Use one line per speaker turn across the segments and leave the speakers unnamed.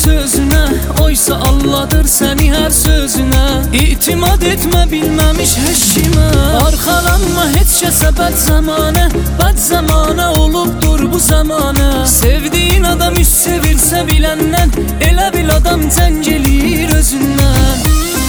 sözünə, oysa Allahdır səni hər sözünə. İtimad etmə bilməmiş heç kimə, arxalanma heç kəsə bəd zamanə olubdur bu zamanə. Sevdiyin adam üst sevirsə biləndən, elə bil adam cəng eləyir özündən.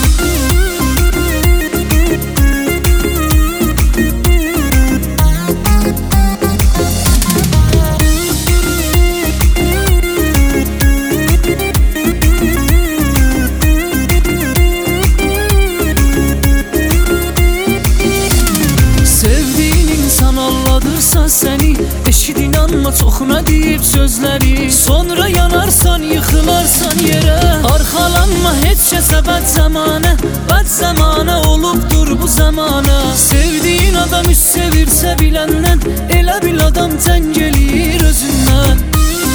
Səni eşid, inanma çoxuna deyib sözləri, sonra yanarsan, yıxılarsan yerə. Arxalanma heç kəsə bəd zamanə olubdur bu zamanə. Sevdiyin adam üst sevirsə biləndən, elə bil adam cəng eləyir özündən.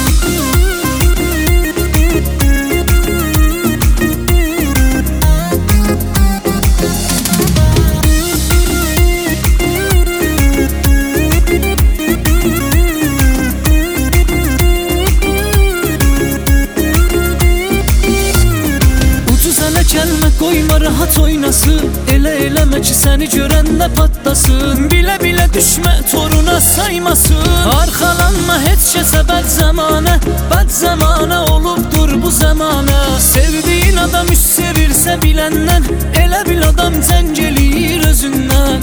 Gəlmə qoyma rahat oynasın, elə eləmə ki səni görəndə patlasın. Bilə-bilə düşmə toruna saymasın, arxalanma heç kəsə bəd zamanə olubdur bu zamanə. Sevdiyin adam üst sevirsə biləndən, elə bil adam cəng eləyir özündən.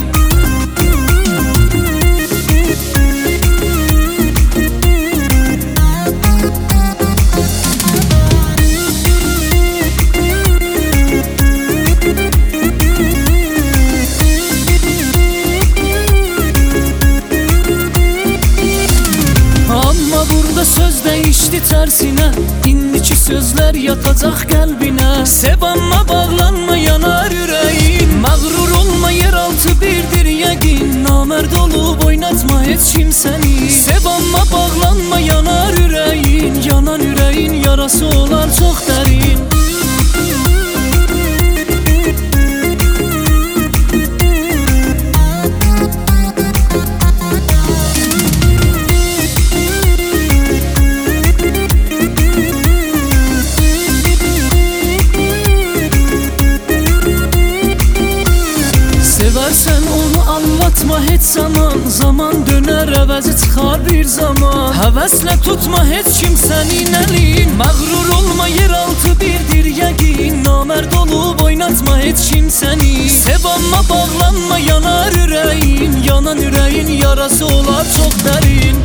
Söz dəyişdi tərsinə, indiki sözlər yatacaq qəlbinə. Sev amma bağlanma, yanar ürəyin, məğrur olma, yeraltı birdir yəqin. Namərd olub oynatma heç kim səni. Sev amma bağlanma, yanar ürəyin, yanan ürəyin yarası olar çox dərin. Sevərsən onu anlatma heç zaman dönər əvəzi çıxar bir zaman. Həvəslə tutma heç kim sənin əlin, məğrur olma, yeraltı birdir yəqin. Namərd olub oynatma heç kim səni. Sev amma bağlanma, yanar ürəyin, yanan ürəyin yarası olar çox dərin.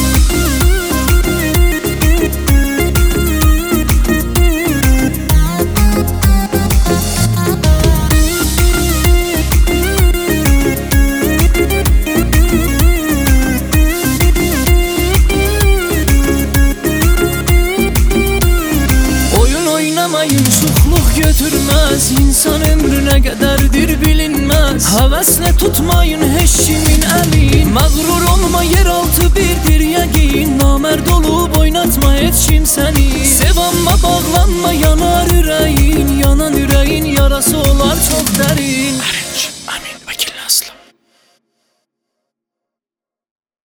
Şuxluq götürməz, insan ömrünə qədərdir bilinməz. Həvəslə tutmayın heç kimin əlin, məğrur olma, yeraltı birdir yəqin. Namərd olub oynatma heç kim səni. Sev amma bağlanma, yanar ürəyin, yanan ürəyin yarası olar çox dərin.